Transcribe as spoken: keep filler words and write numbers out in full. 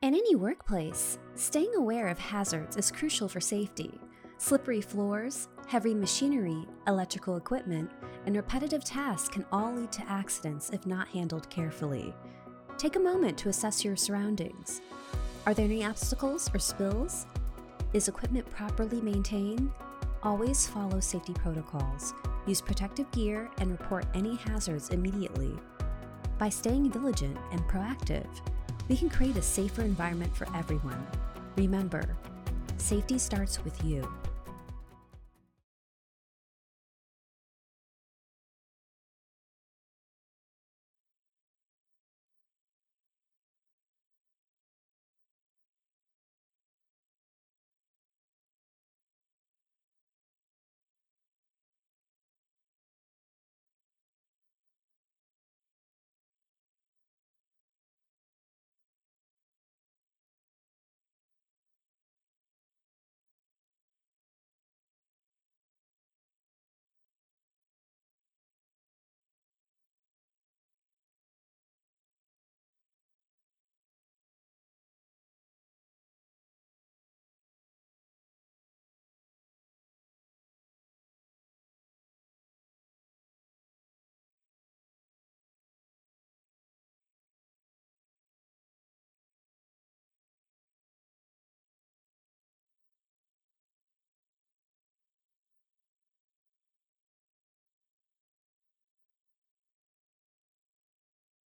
In any workplace, staying aware of hazards is crucial for safety. Slippery floors, heavy machinery, electrical equipment, and repetitive tasks can all lead to accidents if not handled carefully. Take a moment to assess your surroundings. Are there any obstacles or spills? Is equipment properly maintained? Always follow safety protocols. Use protective gear and report any hazards immediately. By staying vigilant and proactive, we can create a safer environment for everyone. Remember, safety starts with you.